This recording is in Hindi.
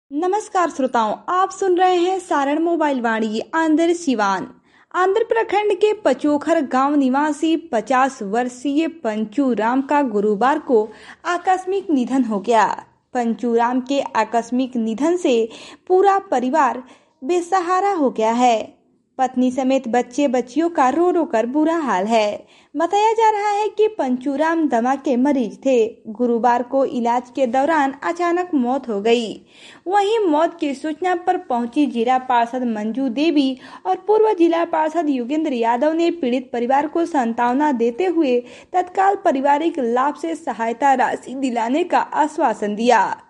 नमस्कार श्रोताओं, आप सुन रहे हैं सारण मोबाइल वाणी आंध्र सिवान। आंध्र प्रखंड के पचोखर गांव निवासी 50 वर्षीय पंचूराम का गुरुवार को आकस्मिक निधन हो गया। पंचूराम के आकस्मिक निधन से पूरा परिवार बेसहारा हो गया है। पत्नी समेत बच्चे बच्चियों का रो रो कर बुरा हाल है। बताया जा रहा है कि पंचूराम दमा के मरीज थे। गुरुवार को इलाज के दौरान अचानक मौत हो गई। वहीं मौत की सूचना पर पहुंची जिला पार्षद मंजू देवी और पूर्व जिला पार्षद योगेंद्र यादव ने पीड़ित परिवार को सांत्वना देते हुए तत्काल पारिवारिक लाभ से सहायता राशि दिलाने का आश्वासन दिया।